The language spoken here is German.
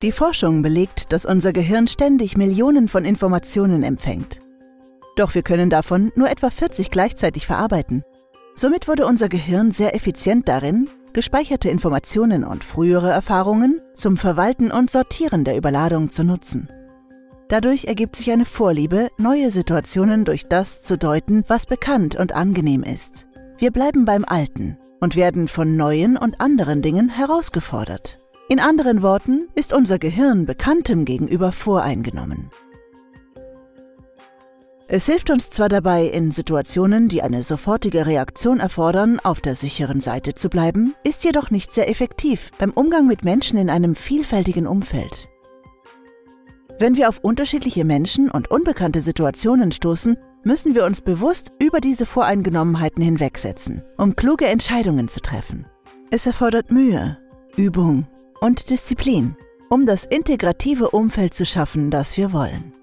Die Forschung belegt, dass unser Gehirn ständig Millionen von Informationen empfängt. Doch wir können davon nur etwa 40 gleichzeitig verarbeiten. Somit wurde unser Gehirn sehr effizient darin, gespeicherte Informationen und frühere Erfahrungen zum Verwalten und Sortieren der Überladung zu nutzen. Dadurch ergibt sich eine Vorliebe, neue Situationen durch das zu deuten, was bekannt und angenehm ist. Wir bleiben beim Alten und werden von neuen und anderen Dingen herausgefordert. In anderen Worten ist unser Gehirn Bekanntem gegenüber voreingenommen. Es hilft uns zwar dabei, in Situationen, die eine sofortige Reaktion erfordern, auf der sicheren Seite zu bleiben, ist jedoch nicht sehr effektiv beim Umgang mit Menschen in einem vielfältigen Umfeld. Wenn wir auf unterschiedliche Menschen und unbekannte Situationen stoßen, müssen wir uns bewusst über diese Voreingenommenheiten hinwegsetzen, um kluge Entscheidungen zu treffen. Es erfordert Mühe, Übung und Disziplin, um das integrative Umfeld zu schaffen, das wir wollen.